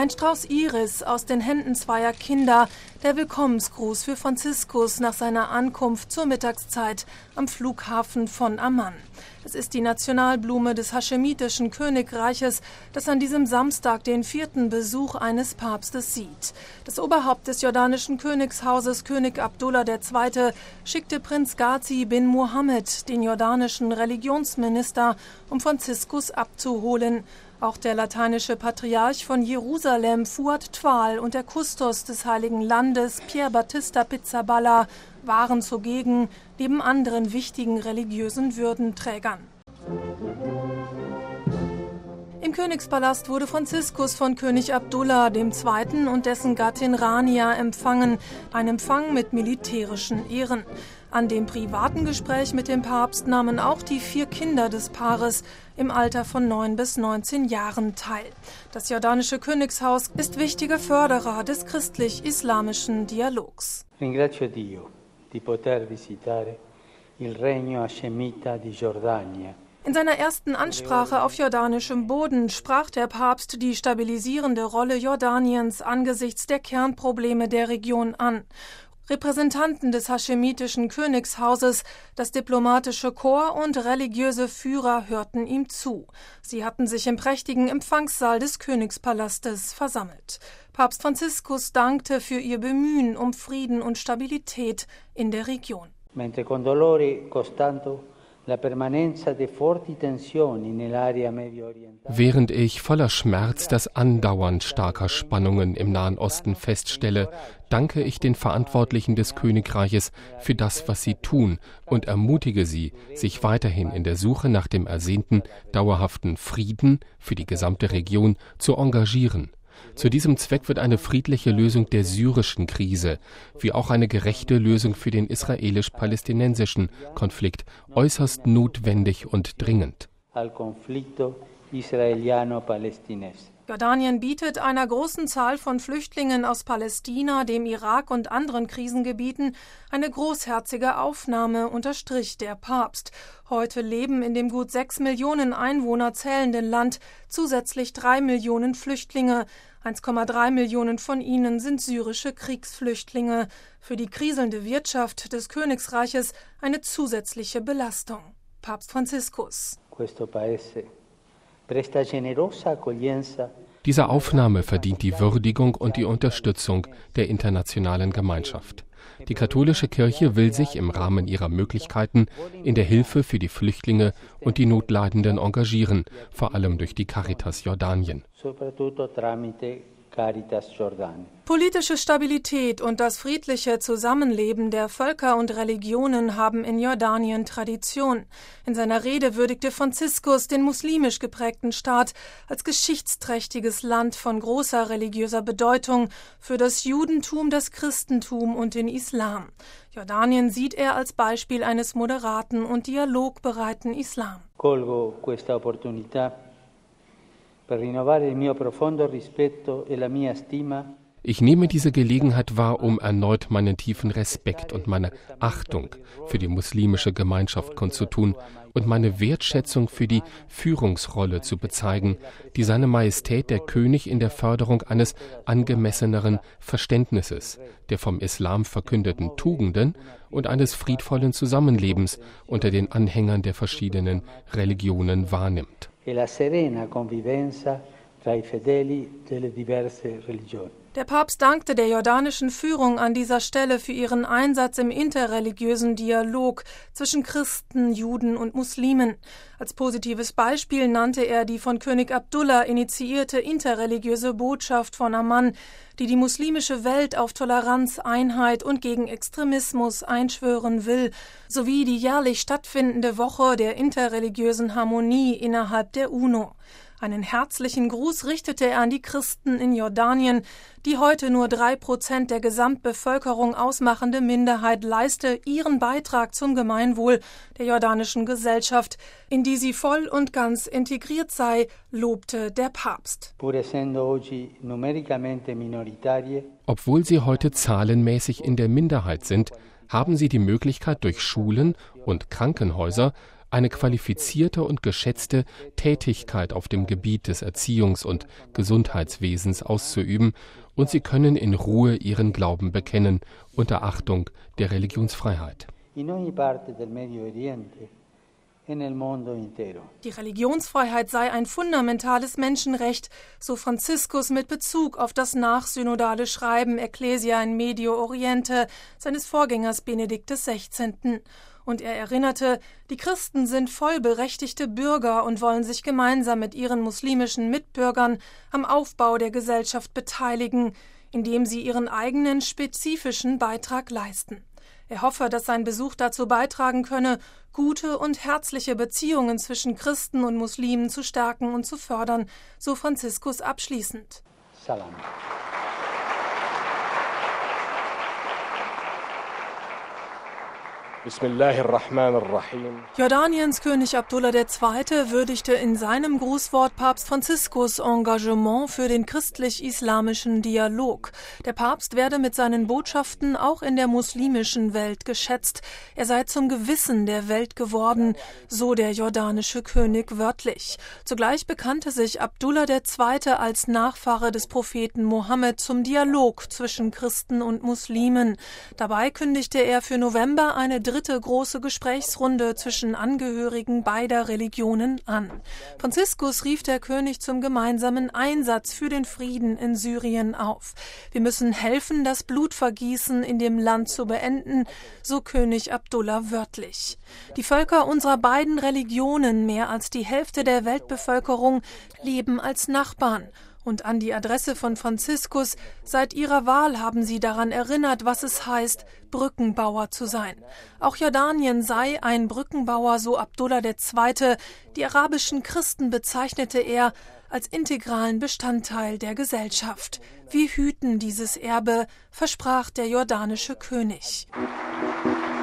Ein Strauß Iris aus den Händen zweier Kinder, der Willkommensgruß für Franziskus nach seiner Ankunft zur Mittagszeit am Flughafen von Amman. Es ist die Nationalblume des haschemitischen Königreiches, das an diesem Samstag den 4. Besuch eines Papstes sieht. Das Oberhaupt des jordanischen Königshauses, König Abdullah II., schickte Prinz Ghazi bin Mohammed, den jordanischen Religionsminister, um Franziskus abzuholen. Auch der lateinische Patriarch von Jerusalem, Fuad Twal, und der Kustos des Heiligen Landes, Pier Battista Pizzaballa, waren zugegen, neben anderen wichtigen religiösen Würdenträgern. Im Königspalast wurde Franziskus von König Abdullah II. Und dessen Gattin Rania empfangen, ein Empfang mit militärischen Ehren. An dem privaten Gespräch mit dem Papst nahmen auch die 4 Kinder des Paares im Alter von 9 bis 19 Jahren teil. Das jordanische Königshaus ist wichtiger Förderer des christlich-islamischen Dialogs. Ringrazio Dio di poter visitare il regno hashemita di Giordania. In seiner ersten Ansprache auf jordanischem Boden sprach der Papst die stabilisierende Rolle Jordaniens angesichts der Kernprobleme der Region an. Repräsentanten des haschemitischen Königshauses, das diplomatische Korps und religiöse Führer hörten ihm zu. Sie hatten sich im prächtigen Empfangssaal des Königspalastes versammelt. Papst Franziskus dankte für ihr Bemühen um Frieden und Stabilität in der Region. Mentre con dolore costante la permanenza de forti tensioni nell'area medio orientale. Während ich voller Schmerz das Andauern starker Spannungen im Nahen Osten feststelle, danke ich den Verantwortlichen des Königreiches für das, was sie tun, und ermutige sie, sich weiterhin in der Suche nach dem ersehnten, dauerhaften Frieden für die gesamte Region zu engagieren. Zu diesem Zweck wird eine friedliche Lösung der syrischen Krise, wie auch eine gerechte Lösung für den israelisch-palästinensischen Konflikt äußerst notwendig und dringend. Jordanien bietet einer großen Zahl von Flüchtlingen aus Palästina, dem Irak und anderen Krisengebieten eine großherzige Aufnahme, unterstrich der Papst. Heute leben in dem gut 6 Millionen Einwohner zählenden Land zusätzlich 3 Millionen Flüchtlinge. 1,3 Millionen von ihnen sind syrische Kriegsflüchtlinge. Für die kriselnde Wirtschaft des Königsreiches eine zusätzliche Belastung. Papst Franziskus. Diese Aufnahme verdient die Würdigung und die Unterstützung der internationalen Gemeinschaft. Die katholische Kirche will sich im Rahmen ihrer Möglichkeiten in der Hilfe für die Flüchtlinge und die Notleidenden engagieren, vor allem durch die Caritas Jordanien. Politische Stabilität und das friedliche Zusammenleben der Völker und Religionen haben in Jordanien Tradition. In seiner Rede würdigte Franziskus den muslimisch geprägten Staat als geschichtsträchtiges Land von großer religiöser Bedeutung für das Judentum, das Christentum und den Islam. Jordanien sieht er als Beispiel eines moderaten und dialogbereiten Islam. Colgo questa opportunità per rinnovare il mio profondo rispetto e la mia stima. Ich nehme diese Gelegenheit wahr, um erneut meinen tiefen Respekt und meine Achtung für die muslimische Gemeinschaft kundzutun und meine Wertschätzung für die Führungsrolle zu bezeigen, die seine Majestät der König in der Förderung eines angemesseneren Verständnisses der vom Islam verkündeten Tugenden und eines friedvollen Zusammenlebens unter den Anhängern der verschiedenen Religionen wahrnimmt. Der Papst dankte der jordanischen Führung an dieser Stelle für ihren Einsatz im interreligiösen Dialog zwischen Christen, Juden und Muslimen. Als positives Beispiel nannte er die von König Abdullah initiierte interreligiöse Botschaft von Amman, die die muslimische Welt auf Toleranz, Einheit und gegen Extremismus einschwören will, sowie die jährlich stattfindende Woche der interreligiösen Harmonie innerhalb der UNO. Einen herzlichen Gruß richtete er an die Christen in Jordanien, die heute nur 3% der Gesamtbevölkerung ausmachende Minderheit leiste ihren Beitrag zum Gemeinwohl der jordanischen Gesellschaft, in die sie voll und ganz integriert sei, lobte der Papst. Obwohl sie heute zahlenmäßig in der Minderheit sind, haben sie die Möglichkeit, durch Schulen und Krankenhäuser eine qualifizierte und geschätzte Tätigkeit auf dem Gebiet des Erziehungs- und Gesundheitswesens auszuüben, und sie können in Ruhe ihren Glauben bekennen, unter Achtung der Religionsfreiheit. Die Religionsfreiheit sei ein fundamentales Menschenrecht, so Franziskus mit Bezug auf das nachsynodale Schreiben Ecclesia in Medio Oriente seines Vorgängers Benedikt XVI. Und er erinnerte, die Christen sind vollberechtigte Bürger und wollen sich gemeinsam mit ihren muslimischen Mitbürgern am Aufbau der Gesellschaft beteiligen, indem sie ihren eigenen spezifischen Beitrag leisten. Er hoffe, dass sein Besuch dazu beitragen könne, gute und herzliche Beziehungen zwischen Christen und Muslimen zu stärken und zu fördern, so Franziskus abschließend. Salam. Jordaniens König Abdullah II. Würdigte in seinem Grußwort Papst Franziskus Engagement für den christlich-islamischen Dialog. Der Papst werde mit seinen Botschaften auch in der muslimischen Welt geschätzt. Er sei zum Gewissen der Welt geworden, so der jordanische König wörtlich. Zugleich bekannte sich Abdullah II. Als Nachfahre des Propheten Mohammed zum Dialog zwischen Christen und Muslimen. Dabei kündigte er für November eine dritte große Gesprächsrunde zwischen Angehörigen beider Religionen an. Franziskus rief der König zum gemeinsamen Einsatz für den Frieden in Syrien auf. Wir müssen helfen, das Blutvergießen in dem Land zu beenden, so König Abdullah wörtlich. Die Völker unserer beiden Religionen, mehr als die Hälfte der Weltbevölkerung, leben als Nachbarn. Und an die Adresse von Franziskus: Seit ihrer Wahl haben sie daran erinnert, was es heißt, Brückenbauer zu sein. Auch Jordanien sei ein Brückenbauer, so Abdullah II. Die arabischen Christen bezeichnete er als integralen Bestandteil der Gesellschaft. Wir hüten dieses Erbe, versprach der jordanische König.